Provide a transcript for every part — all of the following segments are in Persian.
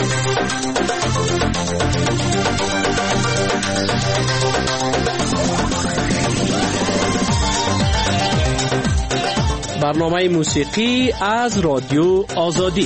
برنامه موسیقی از رادیو آزادی.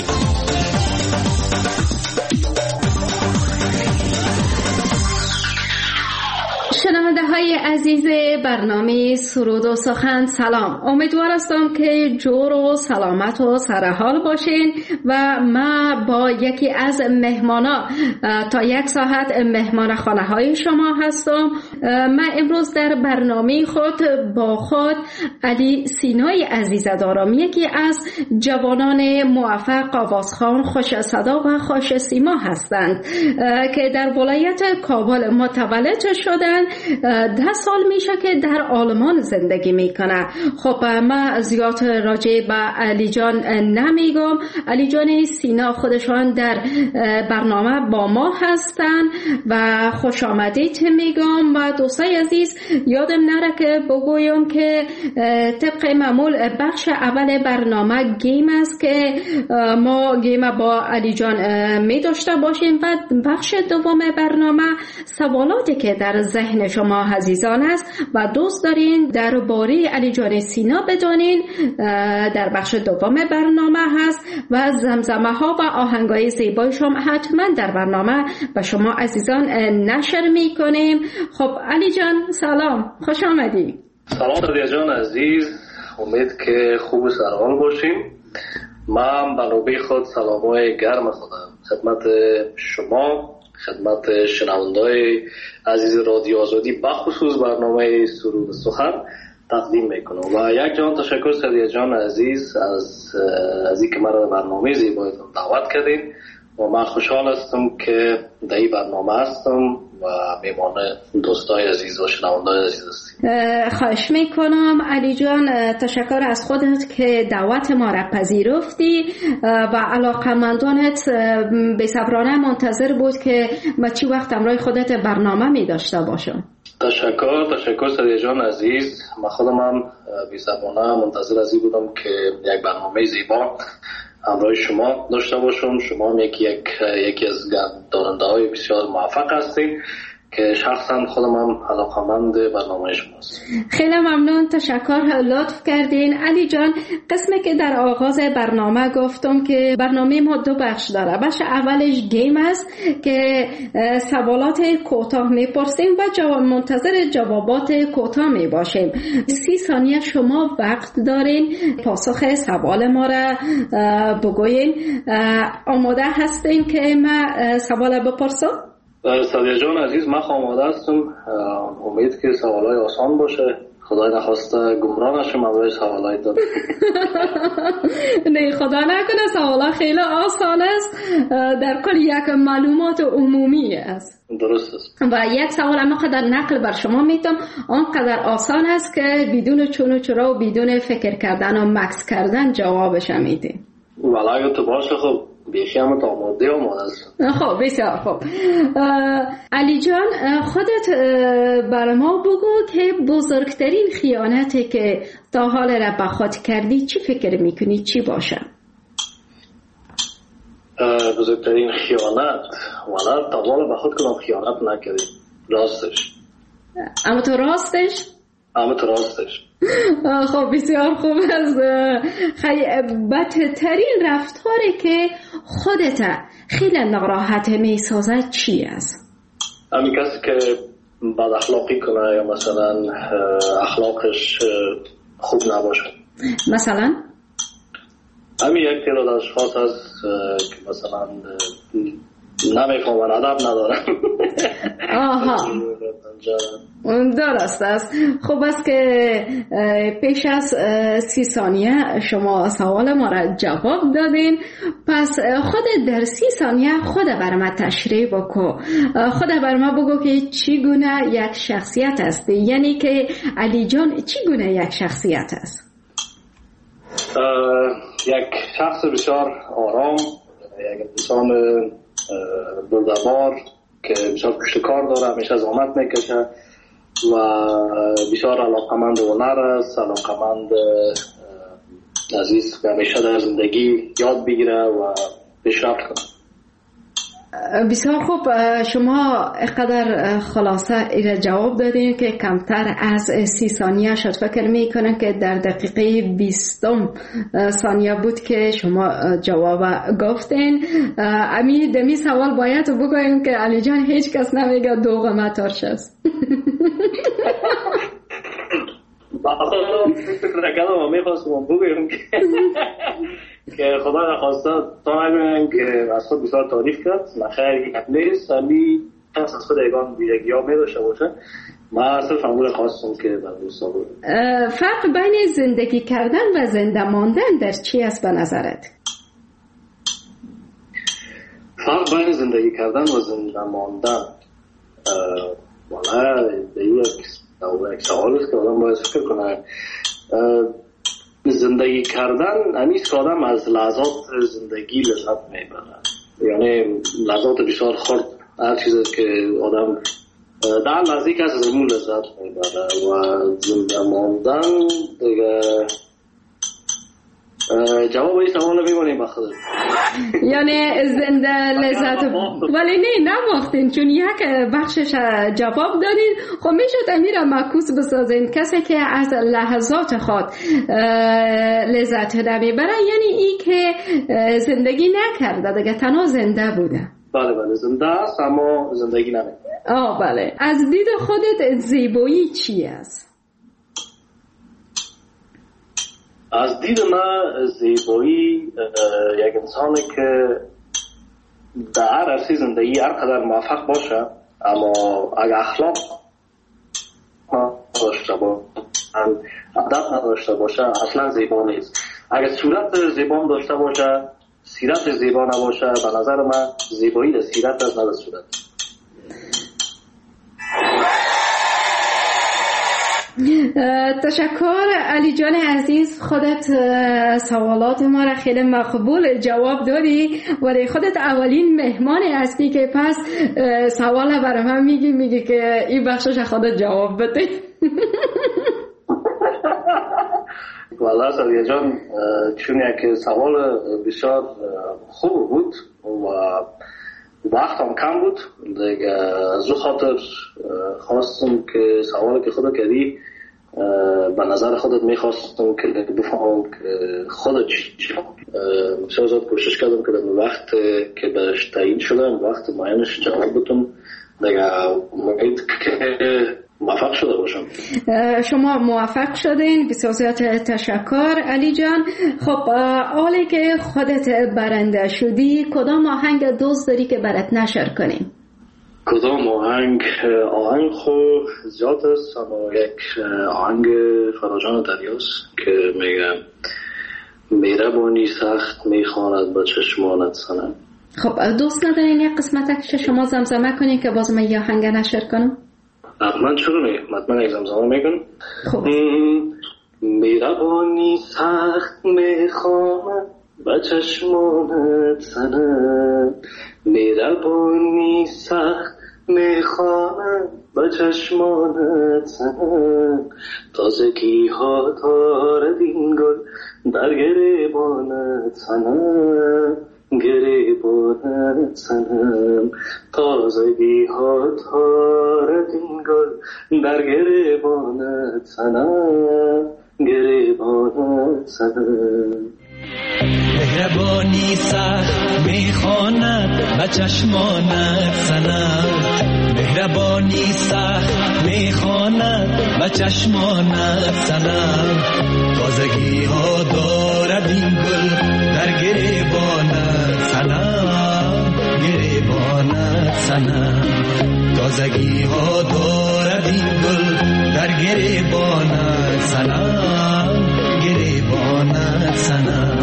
شنونده های عزیز برنامه سرود و سخن، سلام. امیدوار هستم که جور و سلامت و سرحال باشین و ما با یکی از مهمانا تا 1 ساعت مهمان خانه های شما هستم. من امروز در برنامه خود با خود علی سینای عزیز دارم، یکی از جوانان موفق آوازخوان خوش صدا و خوش سیما هستند که در ولایت کابل متولد شدند. 10 سال میشه که در آلمان زندگی میکنه. خب من زیاد راجع به علی جان نمیگم. علی جان سینا خودشان در برنامه با ما هستن و خوش آمدید میگم. و دوستای عزیز یادم نره که بگویم که طبق معمول بخش اول برنامه گیم است که ما گیم با علی جان می داشته باشیم و بخش دوم برنامه سوالاتی که در ذهن شما عزیزان است و دوست دارین درباره علی جان سینا بدانین در بخش دوم برنامه هست و زمزمه ها و آهنگای زیبایش هم حتما در برنامه به شما عزیزان نشر می کنیم. خب علی جان سلام، خوش آمدی. سلام رادیا جان عزیز، امید که خوب و سرحال باشیم. من به نوبه خود سلامای گرم خودم خدمت شما، خدمت شنونده‌های عزیز رادیو آزادی بخصوص برنامه سرود سخن تقدیم میکنم و یک جان تشکر رادیا جان عزیز از اینکه مرا به برنامه زیبایتون دعوت کردین و من خوشحال هستم که در این برنامه هستم و میمان دوستای عزیز و شنونده‌های عزیز هستیم. خواهش میکنم علی جان، تشکر از خودت که دعوت ما را پذیرفتی و علاقمندانت بی‌صبرانه منتظر بود که ما چی وقت همراه خودت برنامه می داشته باشم. تشکر سریع جان عزیز. من خودم هم بی‌صبرانه منتظر از این بودم که یک برنامه زیبا همراه شما داشته باشم. شما هم یکی از داننده‌های بسیار موفق هستید که شخصا خودم هم علاقه‌مند برنامه شماست. خیلی ممنون، تشکر، لطف کردین. علی جان، قسمی که در آغاز برنامه گفتم که برنامه ما 2 بخش داره. بخش اولش گیم است که سوالات کوتاه میپرسیم و منتظر جوابات کوتاه میباشیم. 30 ثانیه شما وقت دارین پاسخ سوال ما را بگوین. آماده هستین که من سوال بپرسم؟ سادیا جان عزیز، من آماده هستم. امید که سوالای آسان باشه. خدای نخواسته گمراه نشم برای سوالای داد. نه خدا نکنه، سوالا خیلی آسان است. در کل یک معلومات عمومی است. درست است. و یک سوال اما قدر نقل بر شما میتم آنقدر آسان است که بدون چون و چرا و بدون فکر کردن و مکس کردن جوابش میده. والا اگه تو باشه خب بیشی همه تا آماده است. خب بسیار خوب. علی جان، خودت بر ما بگو که بزرگترین خیانتی که تا حال را به خود کردی چی فکر میکنی چی باشه؟ بزرگترین خیانت والا تا حال به خود کدام خیانت نکردیم. راستش. اما تو راستش؟ خب بسیار خوب است. بدترین رفتاری که خودت خیلی ناراحت میسازد چی است؟ همین کسی که بد اخلاقی کنه یا مثلا اخلاقش خوب نباشه. مثلا؟ همین یک تعداد اشخاص هست که مثلا نمیفهمن، ادب ندارن. آها، درست است. خوب است که پیش از 30 ثانیه شما سوال ما را جواب دادین. پس خود در 30 ثانیه خود بر ما تشریح بکو. خود بر ما بگو که چی گونه یک شخصیت است، یعنی که علی جان چی گونه یک شخصیت است؟ یک شخص بسیار آرام، یک انسان بردبار که بسیار پشت کار داره، همیشه زحمت میکشه و بسیار علاقمند هنر است، علاقمند عزیز که همیشه در زندگی یاد بگیره و پیشرفت کنه. بسیار خوب. شما اقدر خلاصه ایره جواب دادین که کمتر از 30 ثانیه شد. فکر میکنم که در دقیقه 20 ثانیه بود که شما جواب گفتین. امی دمی سوال باید بگویم که علی جان هیچ کس نمیگه دوغ ترش است. فکر نکردم میخواستم بگویم که خدا نخواسته تا نگویم که از خود بسیار تعریف کرد. نخیر یک نیست، همی کس از خود ایگان بیرگی ها میداشته باشه. من صرف همون خواستم که در دوستا بود. فرق بین زندگی کردن و زنده ماندن در چی است به نظرت؟ فرق بین زندگی کردن و زنده ماندن والا یک سوال است که آدم باید فکر کنه. زندگی کردن همیست که آدم از لحظات زندگی لذت میبره، یعنی لحظات بسیار خرد، هر چیزی که آدم در لحظه که از زمون لذت میبره. و زنده ماندن دیگه جواب این سوال میمونیم بخدا، یعنی زنده لذت ولی نماختین چون یک بخشش جواب دادین. خب میشد امیر معکوس بسازین کسی که از لحظات خود لذت نمیبره، یعنی ای که زندگی نکرده دیگه تنها زنده بوده. بله زنده است اما زندگی نمیبره. بله. از دید خودت زیبایی چی است؟ از دید من زیبایی یک انسانی که در هر عرصه زندگی هر قدر موفق باشه اما اگر اخلاق نداشته باشه، ادب نداشته باشه، اصلا زیبا نیست. اگر صورت زیبا داشته باشه، سیرت زیبا نباشه، به نظر من زیبایی در سیرت است نه در صورت. تشکر علی جان عزیز. خودت سوالات ما را خیلی مقبول جواب دادی، ولی خودت اولین مهمان هستی که پس سوال برای من میگی که این بخشش خودت جواب بده. والله سریع جان چون یک سوال بسیار خوب بود و وقت هم کم بود دیگه، از او خاطر خواستم که سوالی که خودت کردی به نظر خودت میخواستم که بفهمم که خودت چی بسیار زیاد کوشش کردم که در وقت که برش تعیین شدم وقت معینش جواب بدم دیگه. امید که موفق شده باشم. شما موفق شدین، بسیار زیاد تشکر علی جان. خب حالی که خودت برنده شدی کدام آهنگ دوست داری که برات نشر کنیم؟ کدام آهنگ خوب زیاد است، اما یک آهنگ فراجان دریاست که میگم مهربانی سخت میخواند با چشمانت سنم. خب دوست ندارین یک قسمتش شما زمزمه کنین که باز من یه آهنگ نشر کنم؟ من چرا من یک زمزمه میکنم. خب مهربانی سخت میخواند با چشمانت سنم، مهربانی سخت میخواند با چشمانت سنم، تازگی ها دارد این گل در گریبانت سنم، گریبانت سنم، تازگی ها دارد این گل در گریبانت سنم، گریبانت سنم. مهربانی سخت میخواند به چشمانت سنم، مهربانی سخت میخواند به چشمانت سنم، تازگی ها دارد این گل در گریبانت سنم، گریبانت سنم، تازگی ها دارد این گل در گریبانت سنم، گریبانت سنم.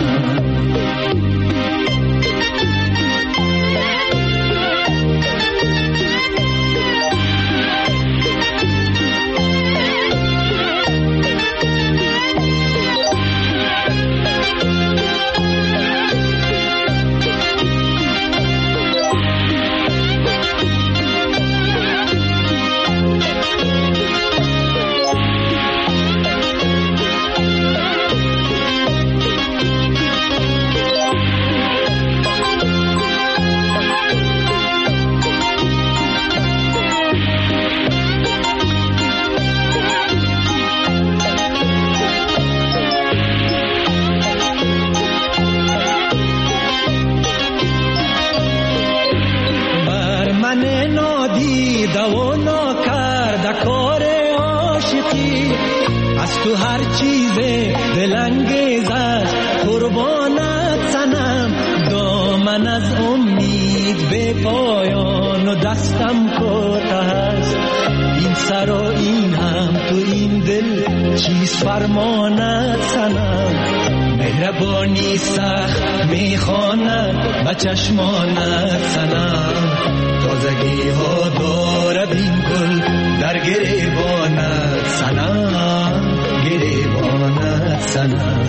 من از امید به پایان و دستم کوته است. این سر و این هم تو این دل چیز فرماند سنم. مهربانی سخت میخواند و چشماند سنم. تازگی ها دارد این گل در گریباند سنم. گریباند سنم.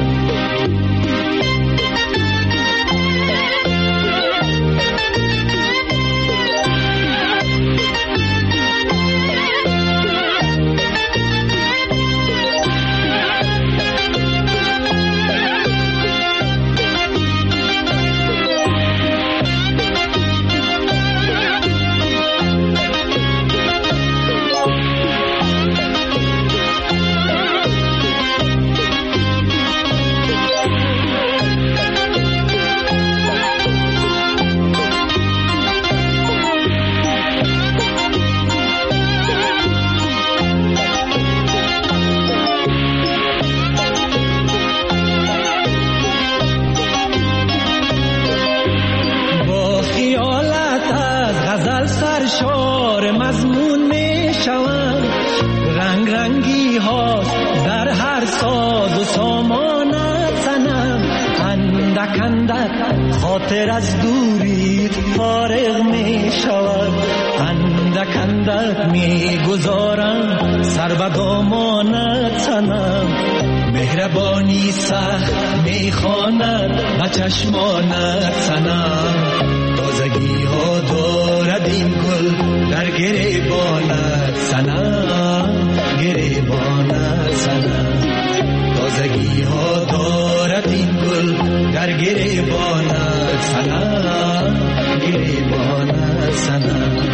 سرشار مضمون می شوم. رنگ رنگی هاست در هر ساز و سامانت سنم. اندک اندک خاطر از دوریت فارغ می شود. اندک اندک می گذارم سر و دامانت سنم. مهربانی سخت می خواند و چشمانت سنم. تازگی ها دارد این گل در گریبانت سنم. گریبانت سنم. تازگی ها دارد این گل در گریبانت سنم. گریبانت سنم.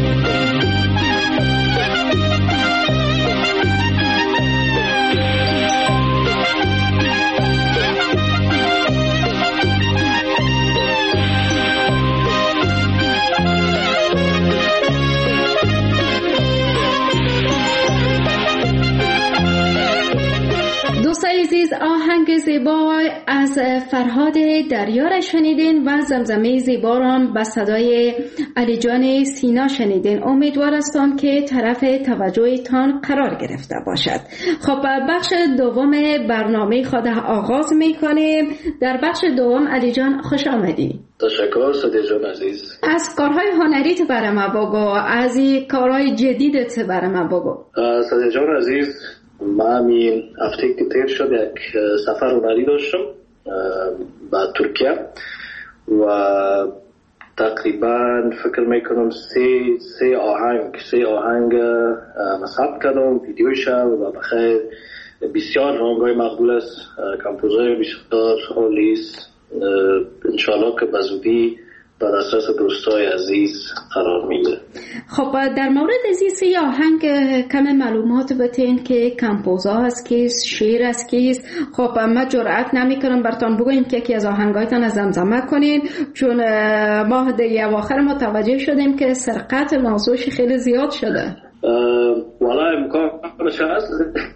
عزیز، آهنگ زیبا از فرهاد دریار شنیدین و زمزمه زیباران به صدای علی جان سینا شنیدین. امیدوار هستم که طرف توجهتان قرار گرفته باشد. خب بخش دوم برنامه خود آغاز میکنیم. در بخش دوم علی جان خوش آمدی. تشکر صدیق جان عزیز. از کارهای هنریت برای ما بگو، از کارهای جدیدت برای ما بگو. صدیق جان عزیز، من این هفته که تیر شد یک سفر هنری داشتم به ترکیه و تقریبا فکر میکنم سه آهنگ ثبت کردم، ویدیوش و بخیر بسیار آهنگای مقبول است، کمپوزای بسیار عالی است. انشاءالله که بزودی در دسترس دوستای عزیز قرار میگیره. خب در مورد از این آهنگ کم معلومات بتین که کمپوزا هست کیست، شعر است کیست. خب ما جرأت نمیکنم براتون بگویم که یکی از آهنگایتان از زمزمه کنین، چون ما در اواخر متوجه شدیم که سرقت موضوعش خیلی زیاد شده. والا امکانش هست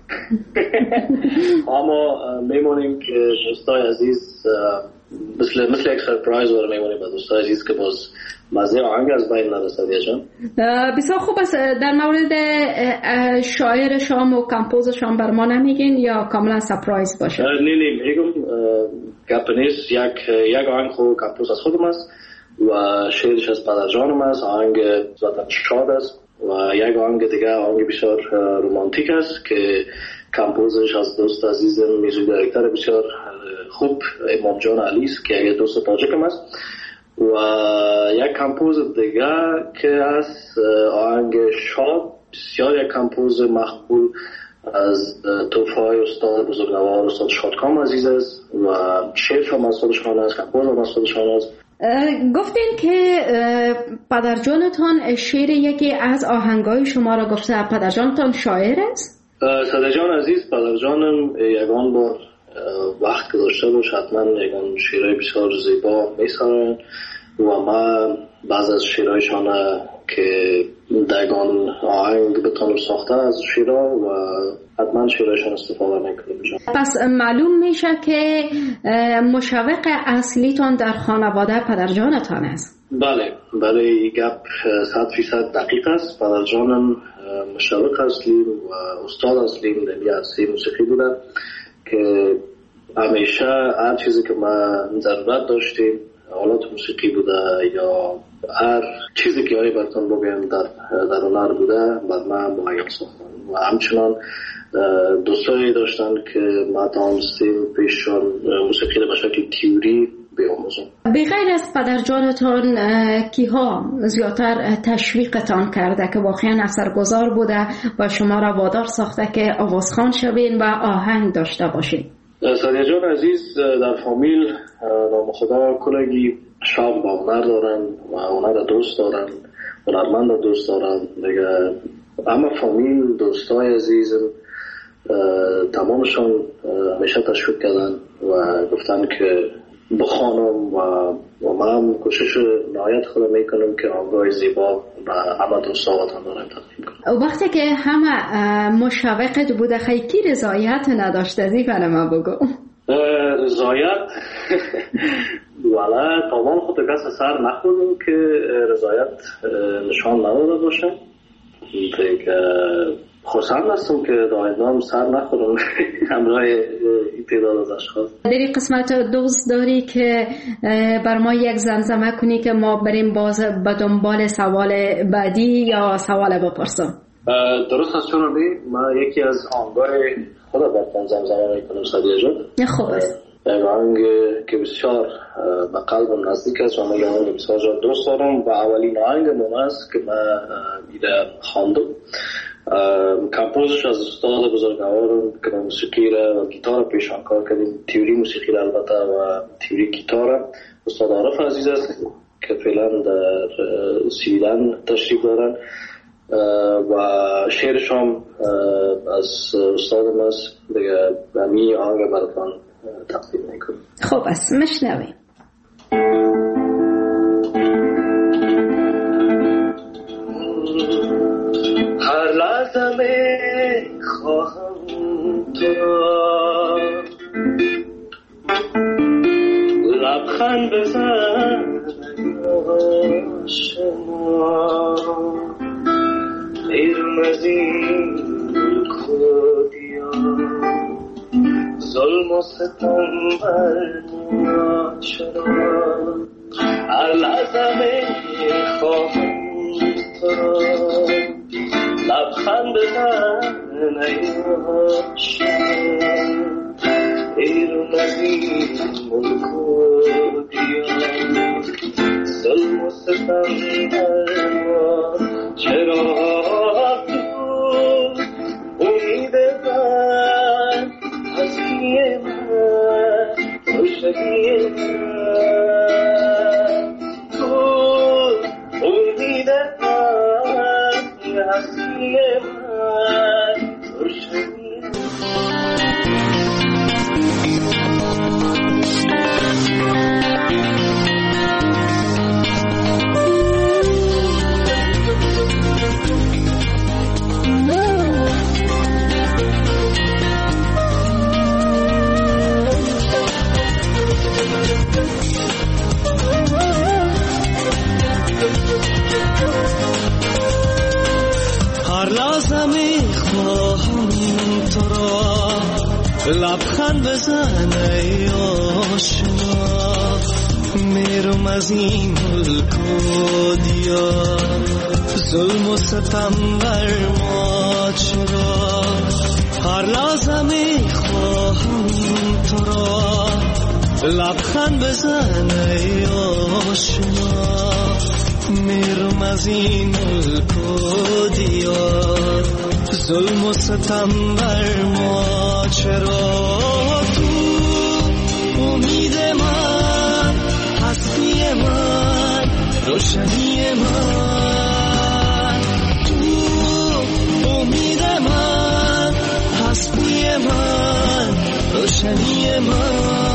اما میمونیم که دوستای عزیز مثل یک سرپرایز وارد میمونیم به دوستای عزیز که باز مزه آهنگ از بین نرسد. جان بسیار خوب است. در مورد شاعر شام و کمپوز شام بر ما نمیگین یا کاملا سرپرایز باشه؟ نه میگم گپ نیست. یک آهنگ خود کمپوز از خودم است و شعرش از پدرجانم است. آهنگ ذاتاً شاد است و یک آهنگ دیگه آهنگ بسیار رومانتیک است که کمپوزش از دوست عزیزم میوزیک دایرکتور بسیار خوب امام جان علی است که یک دوست تاجیکم است و یک کمپوز دیگه که از آهنگ شاد بسیار یک کمپوز مقبول از توفای استاد بزرگوار استاد شادکام عزیز است و شعرش هم از خودشان است، کمپوز هم از خودشان است. گفتین که پدرجانتان شعر یکی از آهنگای شما را گفته. پدرجانتان شاعر است؟ صدیق جان عزیز، پدرجانم یگان بار وقت گذاشته باش حتما یگان شعرهای بسیار زیبا میسرن و من بعض از شعرهایشان که دگان آهنگ بتونم ساخته از شعرها و حتما شعرشان استفاده میکنیم. پس معلوم میشه که مشوق اصلیتون در خانواده پدرجانتان است. بله این گپ 100% دقیق است. پدرجانم مشوق اصلی و استاد اصلی در عرصه موسیقی بوده که همیشه هر چیزی که ما ضرورت داشتیم، آلات موسیقی بوده یا هر چیزی که هایی براتون بگیم در هنر بوده، بعد ما مهیا ساختن و همچنان دوستایی داشتن که ما تانستیم پیششان موسیقی به شکل تیوری بیاموزم. بغیر از پدرجانتان کیها زیادتر تشویقتان کرده که واقعا اثرگذار بوده و شما را وادار ساخته که آوازخوان شوین و آهنگ داشته باشین؟ سادیه جان عزیز در فامیل نام خدا کلگی شوق با هنر دارن و هنر دوست دارن، هنرمند دوست دارن دیگه. اما فامیل دوستای عزیزم تمامشان همیشه تشویق کردن و گفتن که بخوانم و من کوشش نهایت خود میکنم که آنگاه زیبا و همه دوستاواتان دارم تقدیم کنم. وقتی که همه مشوقت بوده خیلی رضایت نداشته زی برای ما بگو. رضایت ولی تمام خود کس سر نخوردم که رضایت نشان نداده باشه. دیگه خوشحال هستم که دائما سر نخورم همراه این تعداد از اشخاص. در این قسمت دوست داری که بر ما یک زمزمه کنی که ما بریم باز به دنبال سوال بعدی یا سوال بپرسم؟ درست است چون من یکی از آهنگای خدا براتون زمزمه میکنم سادیه جان. خوب است. یک آهنگ که بسیار به قلبم نزدیک است و من آهنگ بسیار دوست دارم و اولین آهنگ من است که من ایده خواندم. کمپوزش از استاد بزرگوارم که موسیقی را و گیتار پیشان کار کردیم، تیوری موسیقی را البته و تیوری گیتار استاد عارف عزیز است که فعلا در سویدن تشریف دارن و شعرش هم از استادم است دیگه. همین آهنگ براتون تقدیم میکنم. خوب است مشنویم. هر لحظه میخواهم تو را لبخند بزن آشنا، بیرون از این کودیا ظلم و ستم بر ما چرا. هر لحظه میخواهم تو را لبخند بزن ای آشنا، بیرون از این ملک و دیار ظلم و ستم بر ما چرا. تو امید من هستی من روشنی من، تو امید من هستی من روشنی من. لبخند بزن ای آشنا، میرم از این ملک و دیار ظلم و ستم بر ما چرا. هر لحظه میخواهم تو را لبخند بزن ای آشنا، میرم از این ملک و دیار ظلم و ستم بر ما چرا. تو امید من هستی من روشنی من، تو امید من هستی من روشنی من.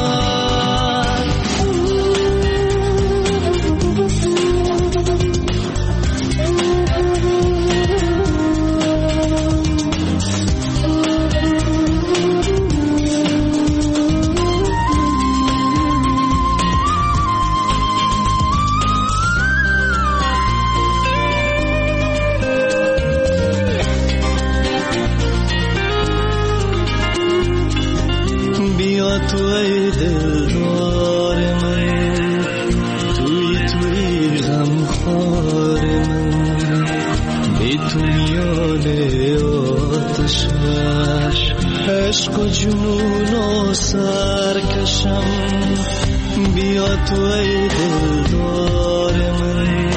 خار من بی تو میان آتشش عشق و جنون و سرکشم بیا تو ای دلدار من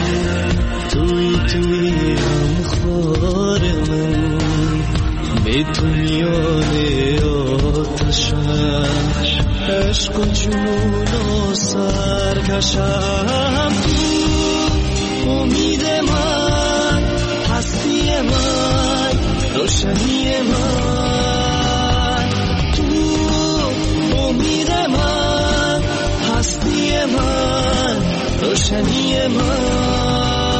توی هم خار من بی تو میان آتشش عشق و جنون و سرکشم تو امید من هستی من روشنی من تو امید من هستی من روشنی من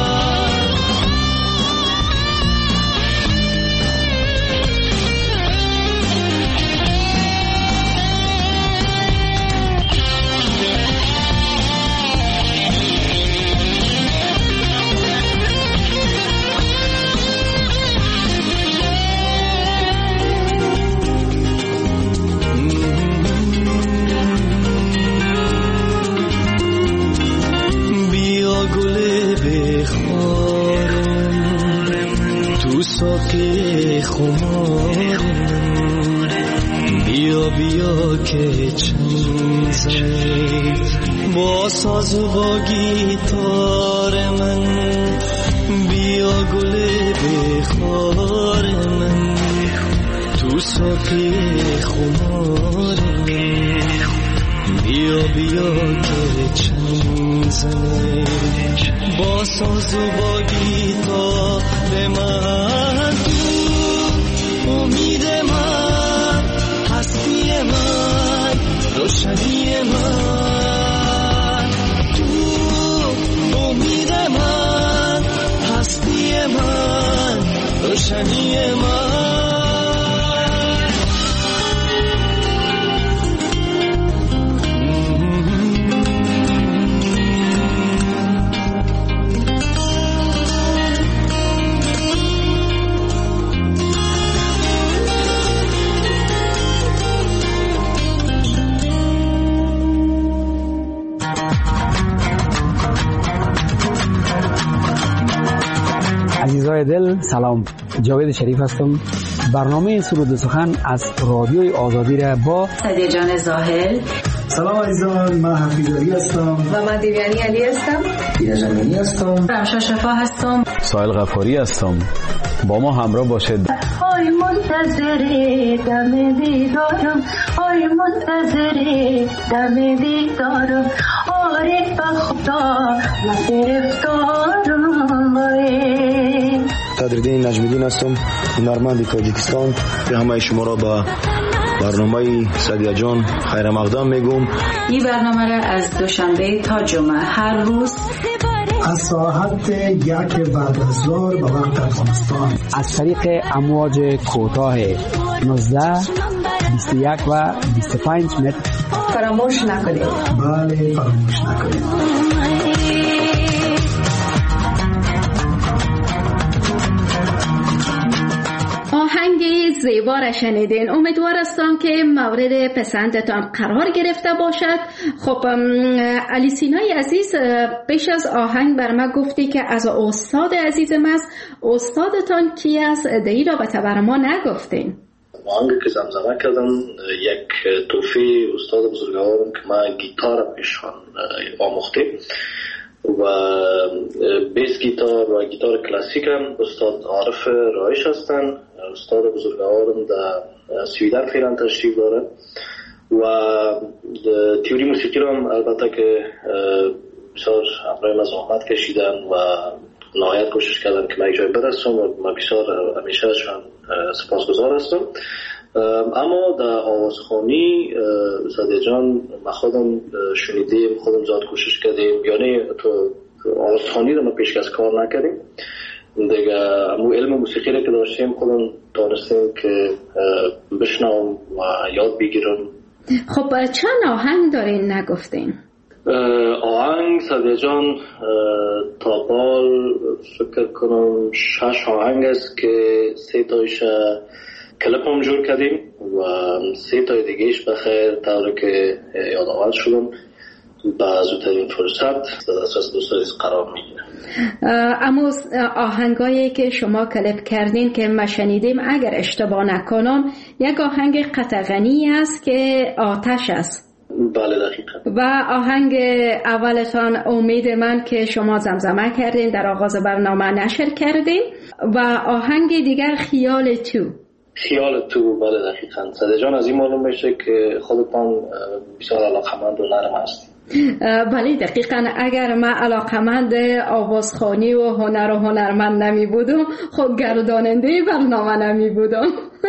ساقی خمارم بیا بیا که چنگ زنی با ساز و با گیتار من بیا گل بخار من تو ساقی خمارم بیا بیا که چنگ زنی با ساز و با گیتار من تو امید من هستی من روشنی من تو امید من هستی من روشنی من عزیزای دل سلام، جاوید شریف هستم. برنامه سرود و سخن از رادیوی آزادی را با سعدیه جان زاهل. سلام عزیزان، من حفیظ علی هستم و من دیویانی علی هستم. ایرج امینی هستم. رمشا شفا هستم. سایل غفاری هستم. با ما همراه باشید. آی منتظر دم دیدارم، آی منتظر دم دیدارم، آره بخدا گرفتارم. تدریدین نجمیدین هستم، هنرمند تاجیکستان. به همه شما را با برنامه سعدیه جان خیر مقدم میگم. این برنامه را از دوشنبه تا جمعه هر روز از ساعت 1 بعد از ظهر به وقت افغانستان از طریق امواج کوتاه 19 21 و 25 متر فراموش نکنید. بله فراموش نکنید. آهنگ زیبا را شنیدین. امیدوار هستم که مورد پسندتان قرار گرفته باشد. خب علی سینای عزیز، پیش از آهنگ بر ما گفتی که از استاد عزیزم است. استادتان کی است؟ دایی را به تبر ما نگفتین. آهنگ که زمزمه کردم یک توفیق استاد بزرگوارم که ما گیتار پیشان آموخته و بیس گیتار و گیتار کلاسیک هم استاد عارف رایش هستن. استاد بزرگوارم در سویدن فعلا تشریف داره و تیوری موسیقی رو هم البته که بسیار همراه ما زحمت کشیدن و نهایت کوشش کردن که من جای برسم و من بسیار همیشه ازشان سپاسگزار هستم. اما در آوازخوانی سعدیه جان ما خودم شنیدیم، خودم زیاد کوشش کردیم، یعنی تو آوازخوانی رو ما پیشکش کار نکردیم دیگه. امو علم موسیقی رو که داشتیم خودم دانستیم که بشنوم و یاد بگیرم. خب چند آهنگ دارین نگفتین؟ آهنگ سعدیه جان تا بال فکر کنم 6 آهنگ است که 3 تایش کلپ هم جور کردیم و 3 تای دیگهش بخیر طوری که یادآور شدم با زودترین فرصت در دسترس دوستان قرار میگیره. اما آهنگایی که شما کلیپ کردین که ما شنیدیم اگر اشتباه نکنم یک آهنگ قطغنی است که آتش است. بله دقیقا. و آهنگ اولتان امید من که شما زمزمه کردین در آغاز برنامه نشر کردین و آهنگ دیگر خیال تو. بله دقیقا. صدر جان از این معلوم میشه که خودتان بسیار علاقمند و نرم هستید. بله دقیقا. اگر من علاقمند آوازخوانی و هنر و هنرمند نمی بودم خب گرداننده برنامه نمی بودم.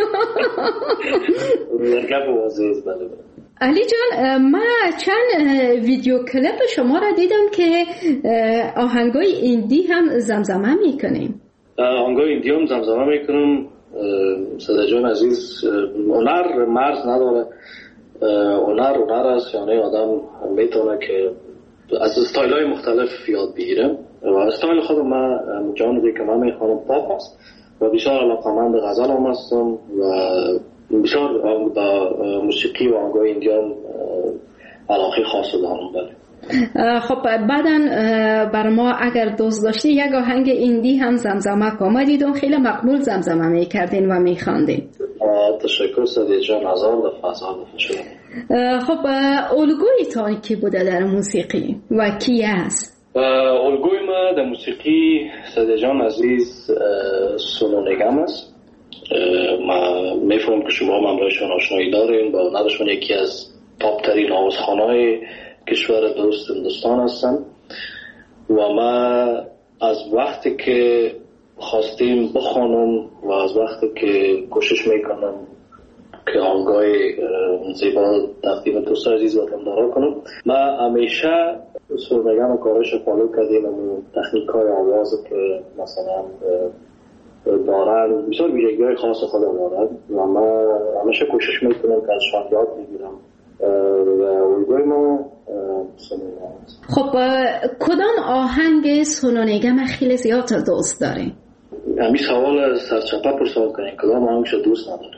بله. علی جان من چند ویدیو کلیپ شما را دیدم که آهنگای ایندی هم زمزمه میکنیم. آهنگای ایندی هم زمزمه میکنم. صدر جان عزیز، هنر مرز نداره. هنر است، یعنی آدم میتونه که از استایل های مختلف یاد بگیره و استایل خودم من جانبی که من میخوانم پاپ است و بسیار علاقمند غزل هم هستم و بسیار با موسیقی و آهنگای ایندی هم علاقه خاص دارم. بله. خب بعداً بر ما اگر دوست داشتی یک آهنگ ایندی هم زمزمه کن. دیدم خیلی مقبول زمزمه میکردین و میخواندین. تشکر صدیق جان، هزار دفعه شما. خب الگویتان کی بوده در موسیقی و کی است؟ الگوی ما در موسیقی صدیق جان عزیز سونو نگم است. ما میفهمم که شما هم همراهشون آشنایی دارین. با هنرشون یکی از تاپ ترین آوازخوان‌های کشور دوست هندوستان هستن و ما از وقتی که خواستیم بخوانم و از وقتی که کوشش میکنم که آهنگای زیبا تقدیم دوست عزیز وطندارا کنم، ما همیشه سرمگم و کارش فالو کردیم و تکنیک های آواز که مثلا دارن بسیار ویژگی‌های خاص خودم دارن و ما همیشه کوشش میکنم که ازشان یاد بگیرم و الگوی ما سونونگم. خب کدام آهنگ سونونگم خیلی زیاد دوست دارین؟ همین سوال سرچپه پرسان کنین کدام آهنگش دوست نداره.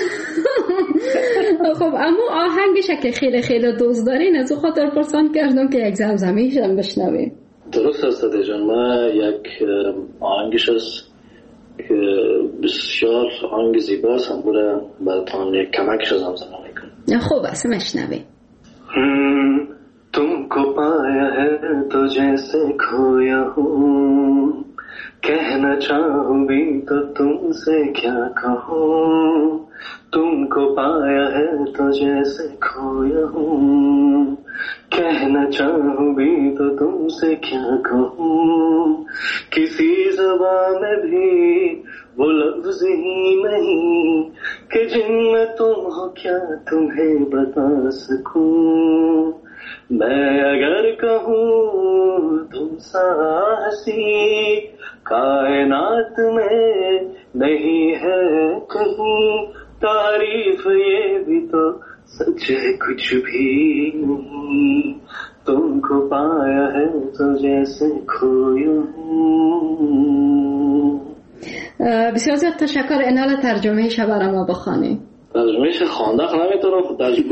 خب اما آهنگش که خیلی خیلی دوست دارین از او خاطر پرسان کردم که یک زمزمه‌ایش هم بشنویم. درست است جان. ما یک آهنگش است که بسیار آهنگ زیباست، هم بوده براتون یک کمکش زمزمه میکنم. خوب است میشنویم. तुमको पाया है तो जैसे खोया हूँ, कहना चाहूँ भी तो तुमसे क्या कहूँ. तुमको पाया है तो जैसे खोया हूँ, कहना चाहूँ भी तो तुमसे क्या कहूँ. किसी ज़बान में भी वो लफ्ज़ ही नहीं कि जिनमें तुम हो क्या तुम्हें बता सकूं. मैं अगर कहूँ तुम सा हंसी कायनात में नहीं है कहीं, तारीफ ये भी तो सच है कुछ भी नहीं. तुमको पाया है तो जैसे खोया हूँ. بسیار زیاد تشکر. اینال ترجمه شب برای ما بخوانی. ترجمهش خوانده نمیتونم خود ترجمه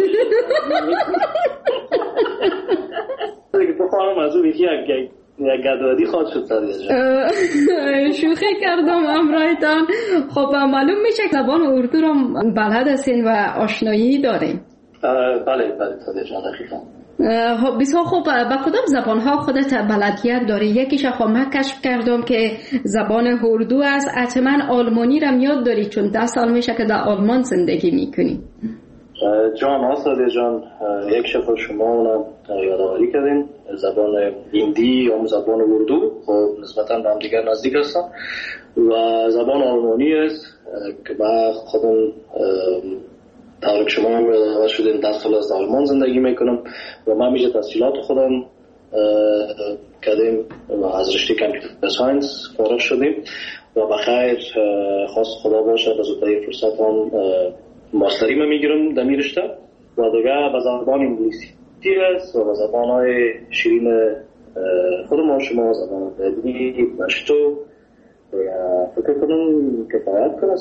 بخوانم از اون یکی یک گدوادی خواهد شد. شوخی کردم امرایتان. خب معلوم میشه که زبان اردو رو بلد هستین و آشنایی دارین. بله صدیق جان دقیقا. بسیار خوب. با کدام زبان‌ها خودت بلدیت داری؟ یکیش خب من کشف کردم که زبان اردو است. حتما آلمانی رو یاد داری چون 10 سال میشه که در آلمان زندگی میکنی. جان صدیق جان، یک شب شما اونم یادآوری کردین. زبان هندی یا زبان اردو خب نسبتاً به هم دیگر نزدیک هستن و زبان آلمانی است که من خودم طور شما هم یادآور شدین 10 سال از آلمان زندگی میکنم و من میشه تحصیلات خودم کردیم و از رشته کامپیوتر ساینس فارغ شدیم و بخیر خواست خدا باشه به زودترین فرصت هم ماستری من میگیرم در می رشته و دیگه به زبان انگلیسی است و به زبانهای شیرین خود ما شما زبان دلی، پشتو و فکر فکر کنم کفایت کنه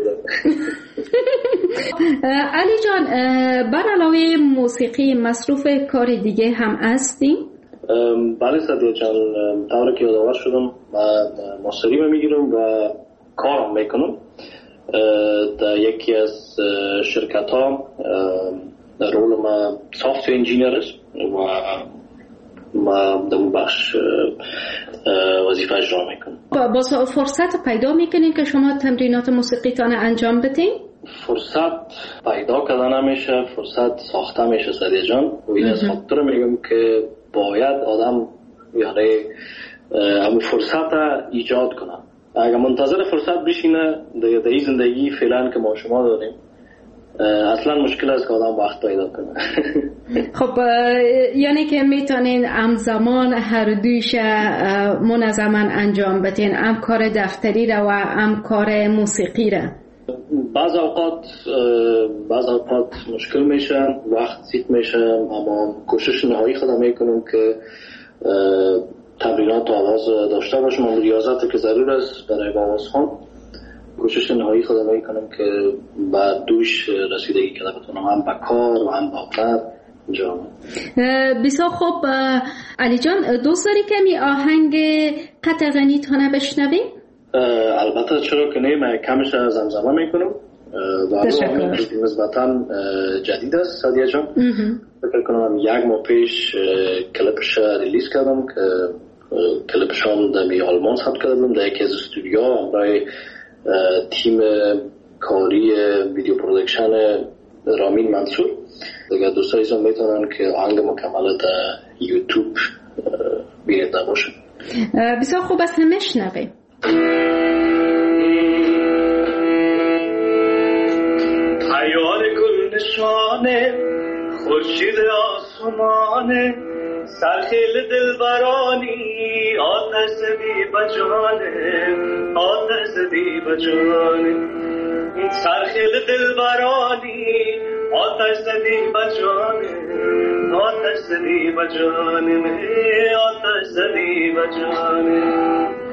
علی جان، بر علاوه موسیقی مصروف کار دیگه هم هستی؟ بله سعدیه جان، طوری که یادآور شدم من ماستری میگیرم و کارم میکنم در یکی از شرکت ها. در رول ما سافت‌ویر انجینیر است و ما در اون بخش وظیفه اجرا میکنم. با فرصت پیدا میکنین که شما تمرینات موسیقیتان انجام بدین؟ فرصت پیدا کردن نمیشه، فرصت ساخته میشه سعدیه جان. و این از خاطر میگم که باید آدم یعنی همون فرصت ایجاد کنه. اگر منتظر فرصت بشینه در این زندگی فعلا که ما شما داریم اصلا مشکل است که آدم وقت پیدا کنه. خب یعنی که میتونین همزمان هر دویش منظما انجام بدین، هم کار دفتری را و هم کار موسیقی را؟ بعض اوقات مشکل میشه، وقت زیاد میشه، اما کوشش نهایی خودم میکنم که تمرینات آواز داشته باشم و ریاضت که ضرور است برای آواز خوان. کوشش نهایی خودم میکنم که بعد دوش رسیدگی کنم بتونم هم با کار و هم با هنر انجام. بسیار خوب علی جان، دوست داری کمی آهنگ قطع غنی تانه بشنویم؟ البته چرا که نه، من کمش زمزمه میکنم و آهنگ نسبتا جدید است سعدیه جان. فکر کنم یک ماه پیش کلیپش ریلیز کردم که کلیپش هم در آلمان ثبت کردم در یکی از استودیوها برای تیم کاری ویدیو پرودکشن رامین منصور. دیگه دوستان ایزان میتونن که آهنگ مکمل در یوتیوب بینیده باشن. بسیار خوب است، همه شنویم. پیار گل نشانه خورشید آسمانه سرخیل دلبرانی آتش زدی بجانه آتش زدی بجانه سرخیل دلبرانی آتش زدی بجانه آتش زدی بجانه آتش زدی بجانه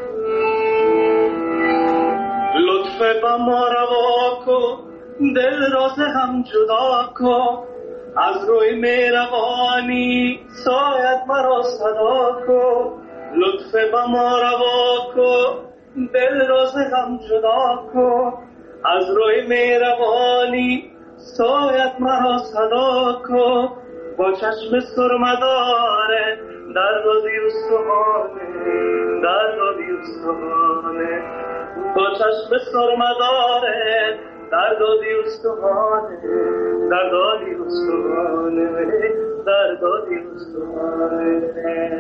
لطف با ما روا کن دل راز هم جدا کن از روی مهربانی سایت مرا صدا کن لطف با ما روا کن دل راز هم جدا کن از روی مهربانی سایت مرا صدا کن با چشم سرمداره در دادی استخانه در دادی استخانه با چشم سرمداره در دادی استخانه در دادی استخانه در دادی استخانه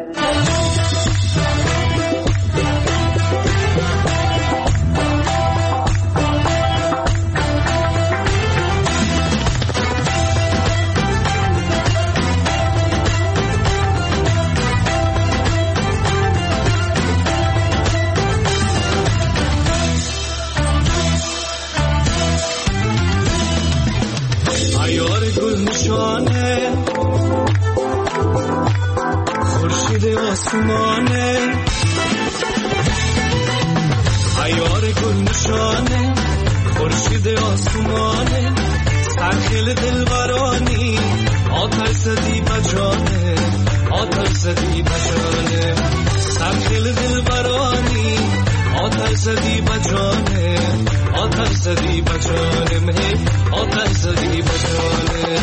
خورشید آسمانه عیار گل نشانه خورشید آسمانه سرخیل دلبرانی آتش زدی بجانه آتش زدی بجانه سرخیل دلبرانی آتش زدی بجانه آتش زدی بجانه آتش زدی بجانه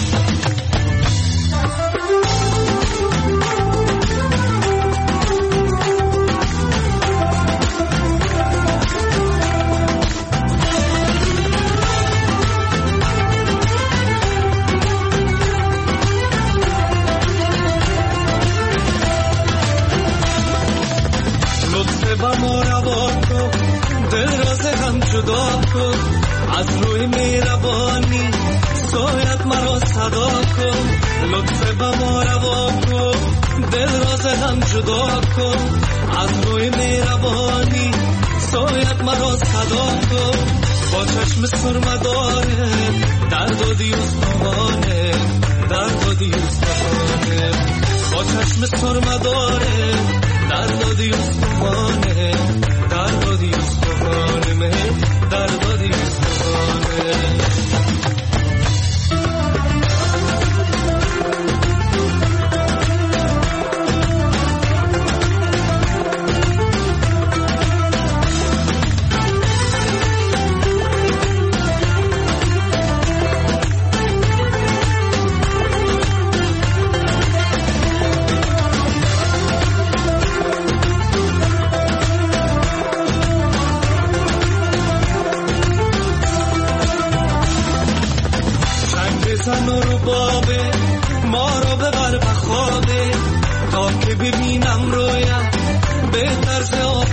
از روی مهربانی سایت مرا صدا کن لطف به ما روا کن دل راز هم جدا کن از روی مهربانی سایت مرا صدا کن با چشم سرمداره در دادی استخانه در دادی استخانه با چشم سرمداره در دادی استخانه در دادی استخانه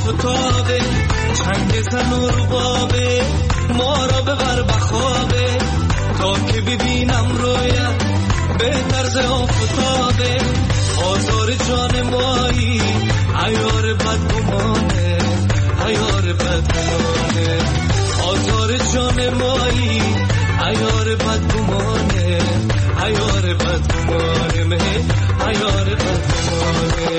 آفتابه چنگ زن و ربابه ما را ببر بخوابه تا که ببینم رویت به طرز آفتابه آزار جان مایی عیار بدگمانه عیار بدگمانه آزار جان مایی عیار بدگمانه عیار بدگمانه مه عیار بدگمانه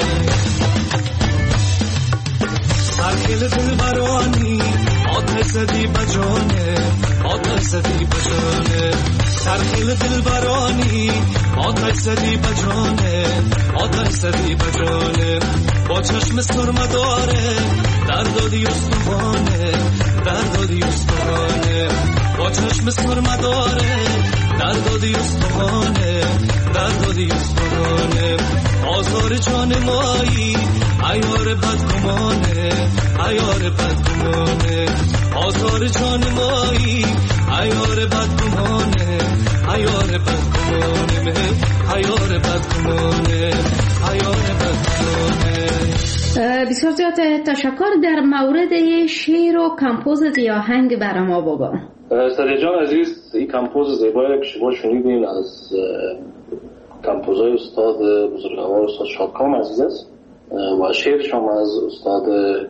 سرکل دل برانی آتش زدی بجانه آتش زدی بجانه سرکل دل برانی آتش زدی بجانه آتش زدی بجانه با چشم سرمه داره دردادی استوانه دردادی استوانه با چشم سرمه داره دردادی استوانه دردادی استوانه آزار جان مایی عیار بدگمانه عیار بدگمانه آزار جان مایی عیار بدگمانه عیار بدگمانه عیار بدگمانه عیار بدگمانه. بسیار زیاد تشکر. در مورد شعر و کمپوز آهنگ برای ما بگو. سریع جان عزیز، این کمپوز زیبایی که شما شنیدین از کمپوزای استاد بزرگوار استاد شادکام عزیز است و شعرش هم از استاد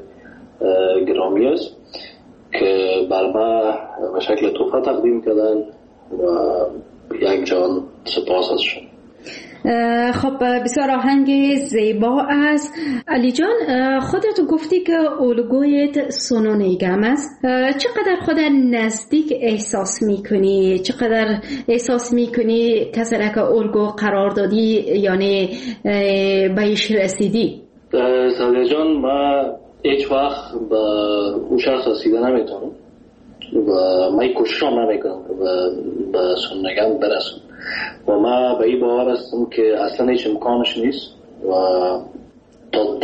گرامی است که بر ما به شکل تحفه تقدیم کردن و یک جان سپاس ازشون. خب بسیار آهنگ زیبا است. علی جان، خودت گفتی که الگویت سونو نیگم است. چقدر خود نزدیک احساس میکنی؟ چقدر احساس میکنی کسی را که الگو قرار دادی یعنی بهش رسیدی؟ ساده جان، ما هیچ وقت به اون شخص رسیده نمیتونم و من کوششم نمیکنم به سونو نیگم برسم و ما به این باور هستم که اصلا هیچ امکانش نیست و تا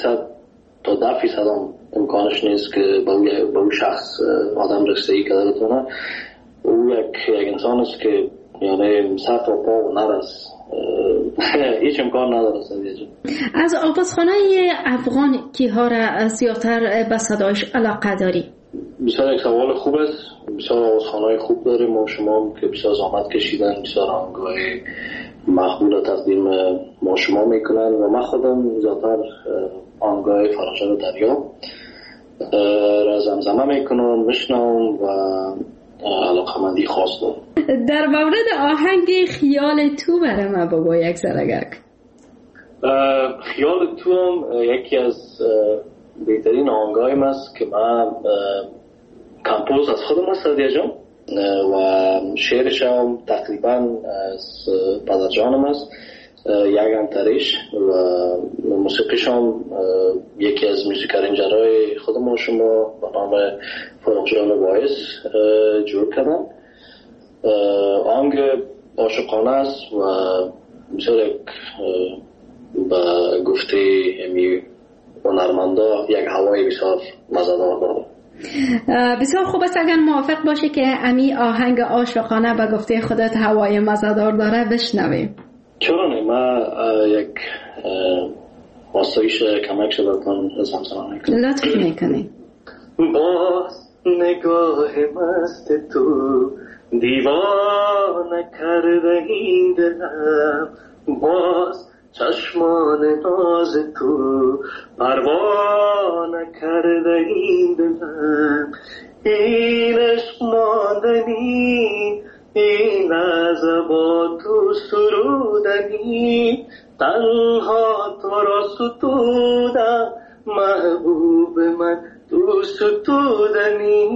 10% هم امکانش نیست که به اون شخص آدم رسیدگی کرده بتونه. او یک انسان است که یعنی سر تا پا نرس، هیچ امکان نداره. از آوازخانه افغان کیها را زیادتر به صدایش علاقه داری؟ بسیار یک سوال خوب است. بسیار آوازخانه‌های خوب داریم ما شما که بسیار زحمت کشیدن، بسیار آهنگ‌های مقبول تقدیم ما شما میکنن و من خودم زیادتر آهنگ‌های فراشان دریا را زمزمه میکنم، میشنوم و علاقه‌مندی خاص دارم. در مورد آهنگ خیال تو برای من بگو یک ذره. خیال تو هم یکی از بهترین آهنگایم است که من کمپوز از خودم است جان و شعرش هم تقریبا از پدر جانم است، یک انتریش و موسیقیش هم یکی از موسیقارنجرهای خودم شما به نام فروغ جان وایس جور کردن. آهنگ عاشقانه است و بسیار به گفته امی هنرمندا یک هوای بسیار مزه‌دار داره. بسیار خوب است اگر موافق باشی که امی آهنگ عاشقانه به گفته خودت هوای مزه‌دار داره بشنویم. چرا نه؟ من یک واسطه‌ایش کمک شدتون زمزمه میکنم. لطف میکنی. باز نگاه مست تو دیوانه کرده این دلم، باز چشمان ناز تو پروانه کرده این دلم، این عشق ماندنی این لحظه با تو سرودنی، تنها تو را ستودم محبوب من تو ستودنی،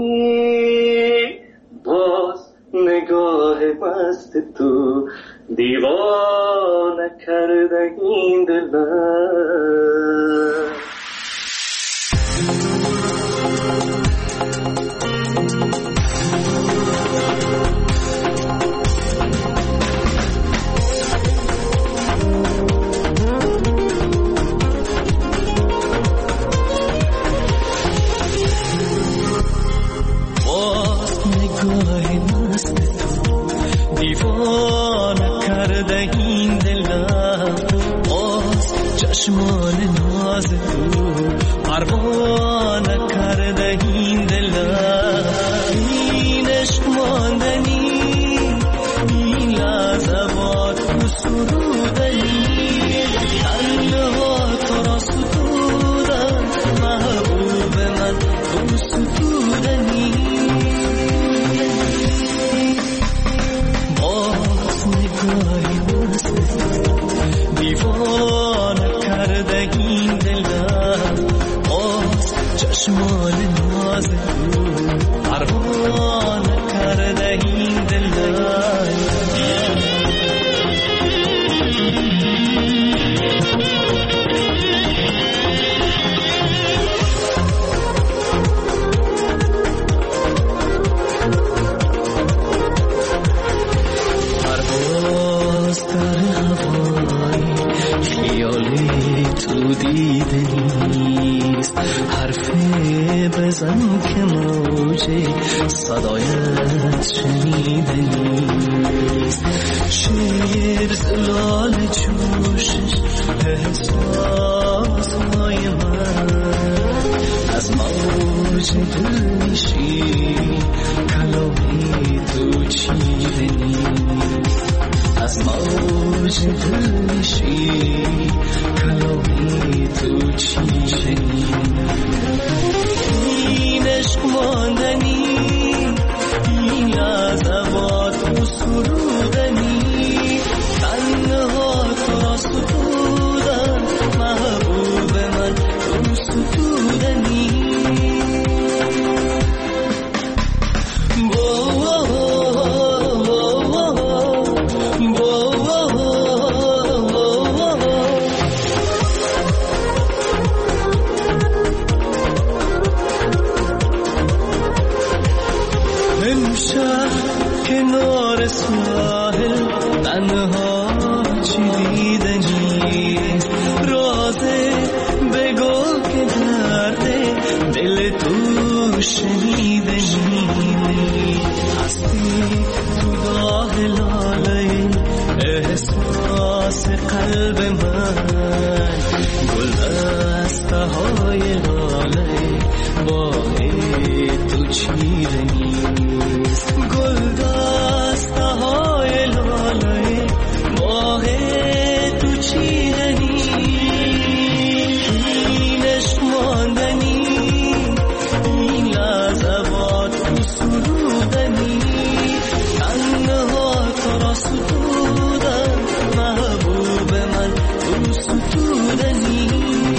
باز نگاه مست تو دیوانه کرده این دلم. دیوانه کرده این دلم، باز چشمان ناز تو پروا نکرده این دلم این عشق ماندنی این لحظه با تو سرودنی تنها تو را ستودن محبوب من تو ستودنی باز نگاهی دیوانه کرده این دلم باز چشمان ناز تو پروانه کرده این دلم پرواز در هوای خیالی تو دیده نیست حرفی بزن که موجه صدایت شنیده نیست شیر زلال جوشش احساس های من از موج دل میشی کلامی تو چیده نیست از موج دل میشی کلامی تو چیده این عشق ماندنی این لحظه با تو سرودنی تنها تو را ستودن محبوب من تو ستودنی کنار ساحل تنها چی دیده نیست رازه بگو که درده دل تو شنیده نیست هستی تو داغ لاله احساس قلب من گل دسته های لاله با تو چیده نیست گل دسته های لاله با تو چیده نیست این عشق ماندنی این لحظه با تو سرودنی تنها تو را ستودن محبوب من تو ستودنی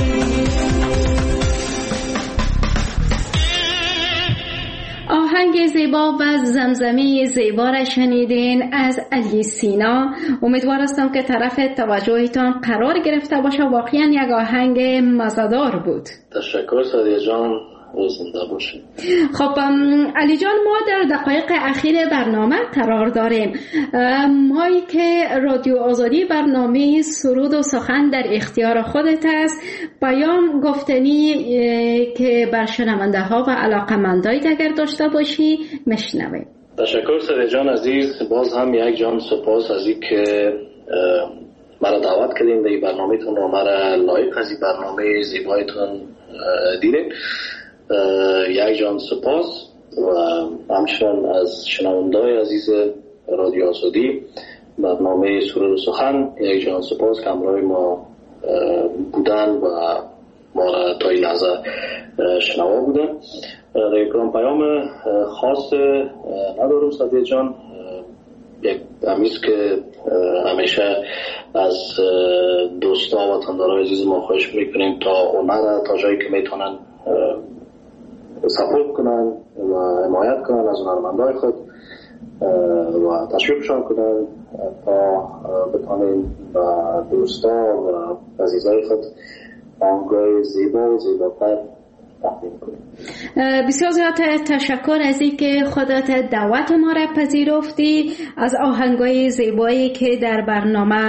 آهنگ زیبا و زمزمه زیبا را شنیدین از علی سینا. امیدوار هستم که طرف توجهتان قرار گرفته باشه. واقعا یک آهنگ مزه‌دار بود. تشکر سادیه جان، زنده باشید. خب علی جان، ما در دقایق اخیر برنامه قرار داریم. مایی که رادیو آزادی برنامه سرود و سخن در اختیار خودت است، بیان گفتنی که بر شنونده ها و علاقمندایت اگر داشته باشی مشنویم. تشکر سادیه جان عزیز، باز هم یک جان سپاس از این که مرا دعوت کردین در برنامه‌تون و مرا لایق از این برنامه زیبایتون دیدین. یک جان سپاس و همچنان از شنونده‌های عزیز رادیو آزادی برنامه سرود و سخن یک جان سپاس که همراه ما بودن و ما را تا این لحظه شنوا بودن. یک پیام خاص ندارم سادیه جان، یک همیست که همیشه از دوستا و تندارای عزیز ما خواهش میکنیم تا اونها تا جایی که میتونن سپورت کنن و حمایت کنن از هنرمندای خود و تشویقشان کنن تا بتونیم و دوستا و عزیزای خود آهنگای زیبا و زیباتر تقدیم کنیم. بسیار زیاد تشکر از این که خودت دعوت ما را پذیرفتی، از آهنگای زیبایی که در برنامه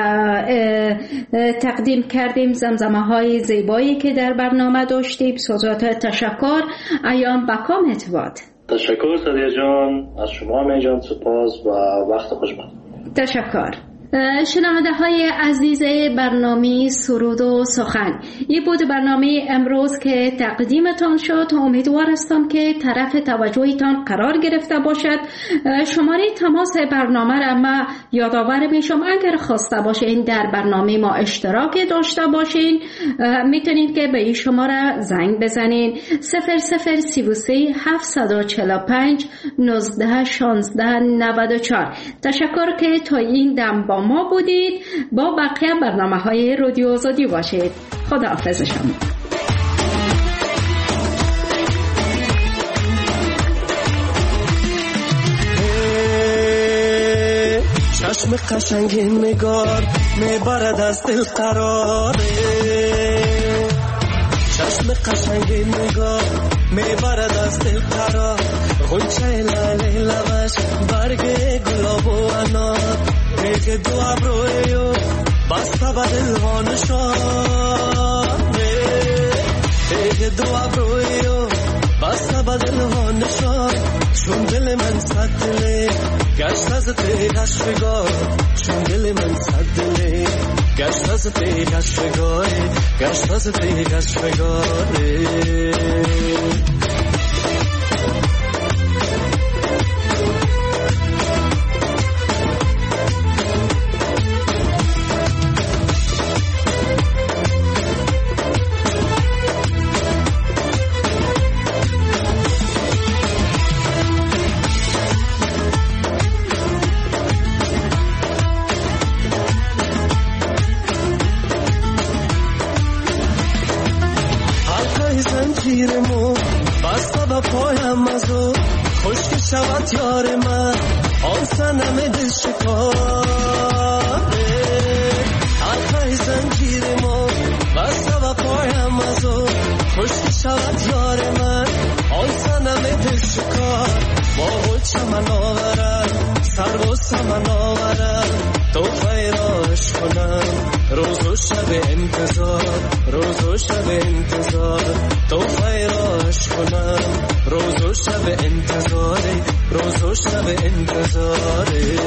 تقدیم کردیم، زمزمه های زیبایی که در برنامه داشتیم. بسیار زیاد تشکر. ایام بکام اتواد. تشکر سادیه جان، از شما می جان سپاس و وقت خوش بخیر. تشکر. شنونده های عزیز برنامه سرود و سخن، این بود برنامه امروز که تقدیمتان شد. امیدوار هستم که طرف توجهتان قرار گرفته باشد. شماره تماس برنامه را ما یادآور میشم، اگر خواسته باشین در برنامه ما اشتراک داشته باشین میتونید که به این شماره زنگ بزنین 0033 745 19 16 94. تشکر که تا این دم با ما بودید. با بقیه برنامه‌های رادیو آزادی باشید. خداحافظ شما. چشم قشنگ نگار میبرد از دل قراره، چشم قشنگ نگار میبرد از دل قرار، غنچه لاله لبش برگ گلاب و انار، ریگ دو ابروی بسته به دل ها نشانه، ریگ دو ابروی بسته به دل ها نشان، چون دل من صد دله گشت از پیش فگار، چون دل من صد دله گشت از پیش فگار، گشت از پیش فگاره. زنجیرمو بسته به پایم ازو، خشک شود یار من آن صنم دل شکاره، حلقه زنجیرمو بسته به پایم ازو، خشک شود یار من آن صنم دل شکار، با خود چمن آورد سر و سمن آورد، تو خیراش کنم روز و شب انتظار، روز و شب انتظار، تو خیراش کنم روز و شب انتظار، روز و شب انتظار.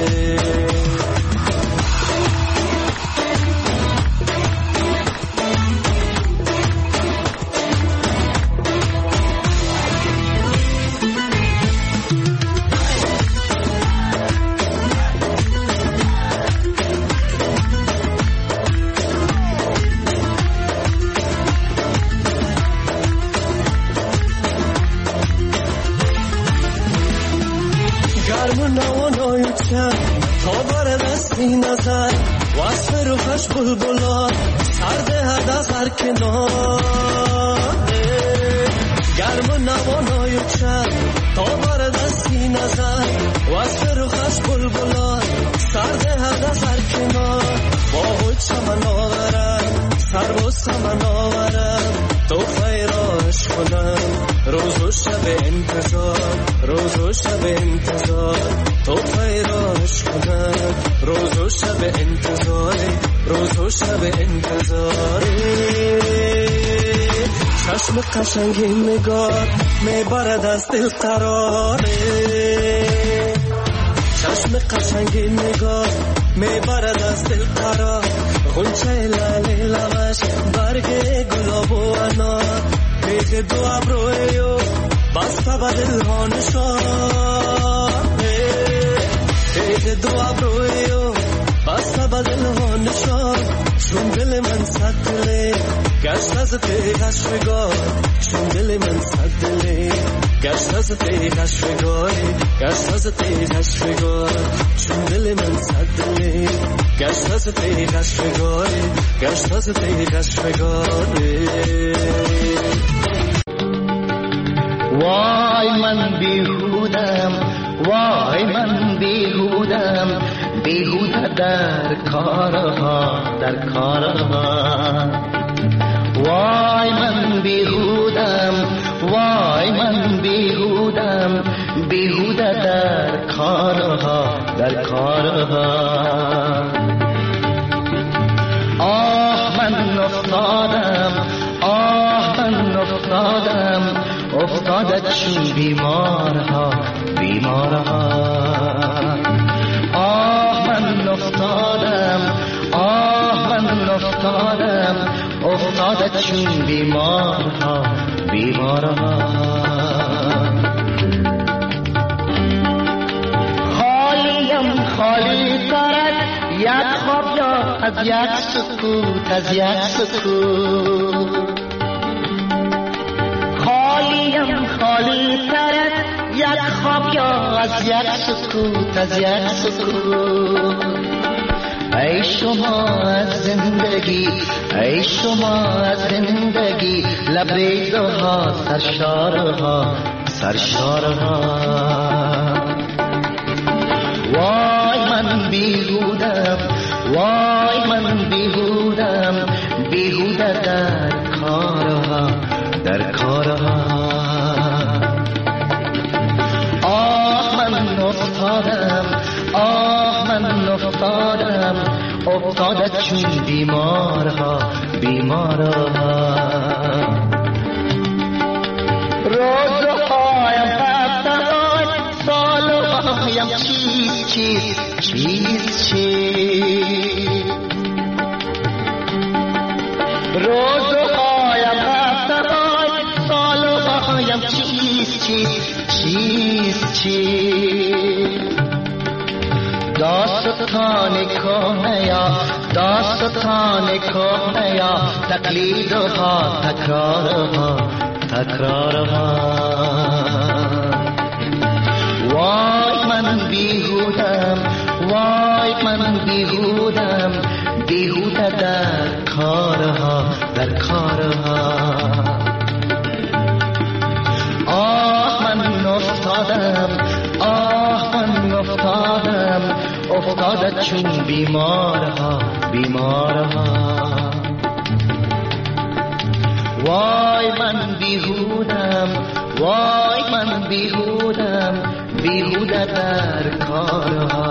تا بر دستی نظر وصف روحش بلبلا سرده هد از هر کناره، گرم و نوانای چند تا بر دستی نظر وصف روحش بلبلا سرده هد از هر کنار، با خود چمن آورد سر و سمن آورد، تو خیراش کنم روز و شب انتظار، روز و شب انتظار، تو خیراش کنم روز و شب انتظار، روز و شب انتظار. چشم قشنگ نگار میبرد از دل قراره، چشم قشنگ نگار میبرد از دل قرار، غنچه لاله لبش برگ گلاب و انار، ریگ دو ابروی بسته به دل ها نشانه، ریگ دو ابروی بسته به دل ها نشان، چون دل من صد دله گشت از پیش فگار، چون دل من صد دله گشت از پیش فگار، گشت از پیش فگار، چون دل من صد دله گشت از پیش فگار، گشت از پیش فگار. وای من بیهودم، وای من بیهودم، بیهوده در کارها، در کارها. وای من بیهودم، وای من بیهودم، بیهوده در کارها، در کارها. آه من افتادم، آه من افتادم، افتاده چون بیمارها، بیمارها. آه من افتادم، افتادت چون بیمارها خالی ترک یک خواب یا از یک سکوت خالی ترک یک خواب یا از یک سکوت ای شما از زندگی لبریزها سرشارها وای من بیهودم بیهوده در کارها من افتادم افتادت چون بیمارها روزهایم هفته‌های سالهایم چیز روزهایم هفته‌های سالهایم چیز داستان کهنه یا تقلیدها تکرارها وای من بیهودم بیهوده در کارها من افتادم افتادت چون بیمارها وای من بیهودم بیهوده در کارها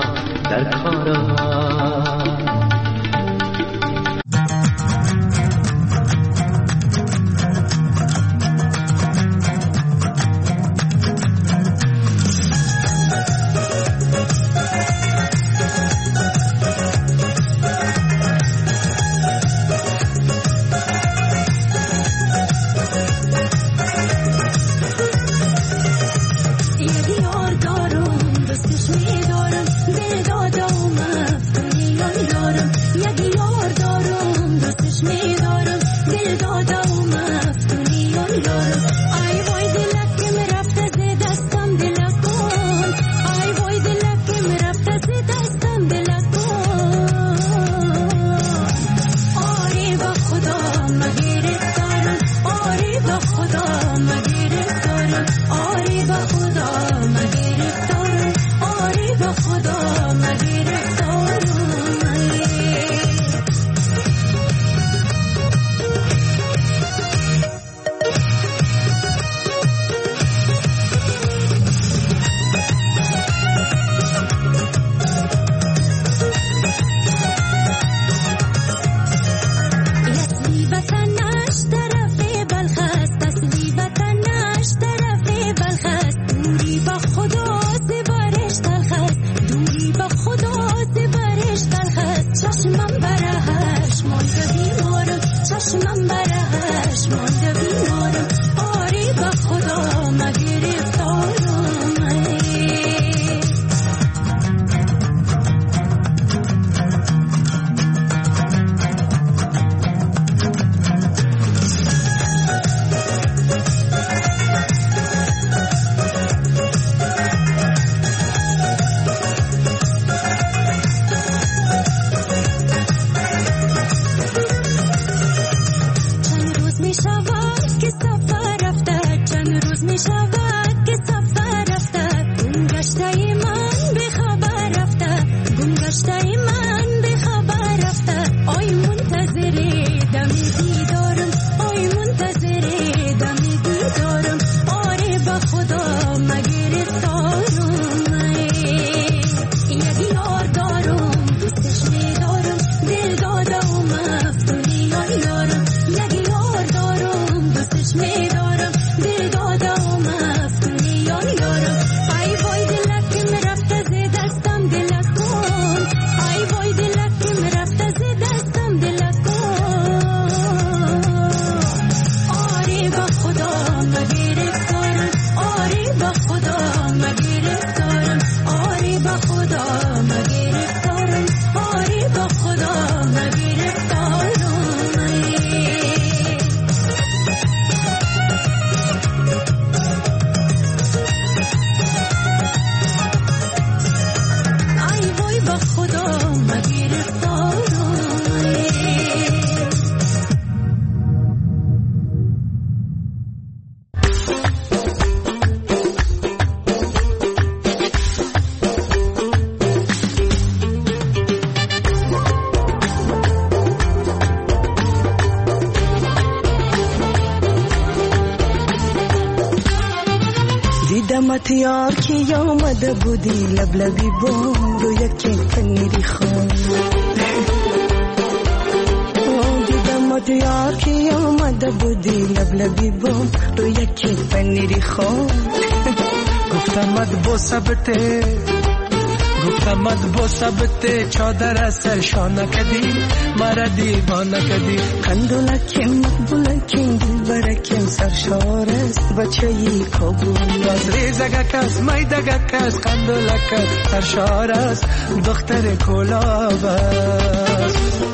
دیدمت یار که آمده بودی لبلبی بام رو یکی پنیری خون دیدمت یار که آمده بودی لبلبی بام رو یکی پنیری خون گفتمت با سبته چادر سر شانه کدی مرا دیوانه کدی قندولکم مقبولکم دلبرکم سرشار است بچه‌ی کابل از ریزگک است میدگک است قندولک است سرشار است دختر کلاب است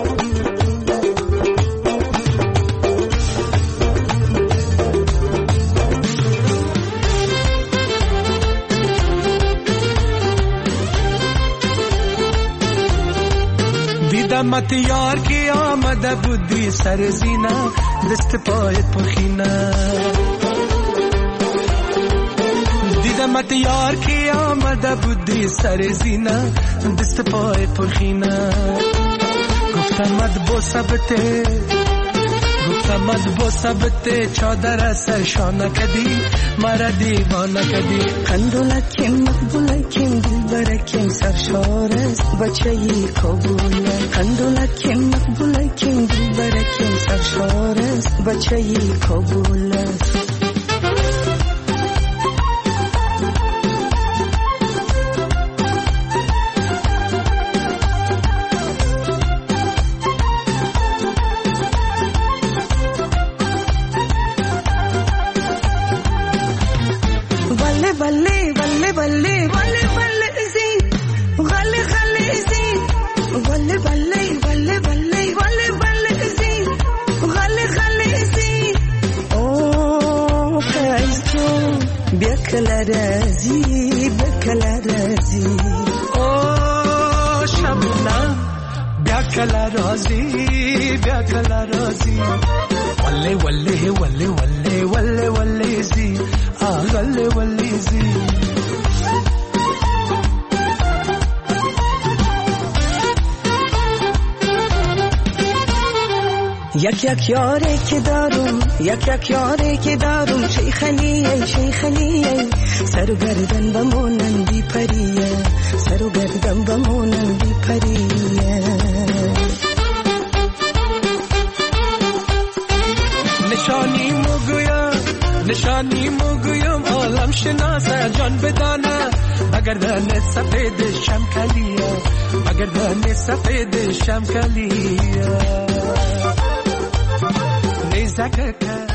دیدمت یار که آمده بودی سر زینه دست پایت پرخینه دیدمت یار که آمده بودی سر زینه دست پایت پرخینه گفتمت با سبته چادر سر شانه کدی مرا دیوانه کدی قندولکم مقبولکم دلبرکم سرشار است بچه‌ی کابل قندولکم مقبولکم دلبرکم سرشار است بچه‌ی کابل یک یاری که دارم شیخانیه سر و گردن بمونن بی پریه سر و گردن بمونن بی پریه نشانی مگویم عالم شناسه جان بدانه بگردن سفید شمکلیه بگردن سفید شمکلیه نیزک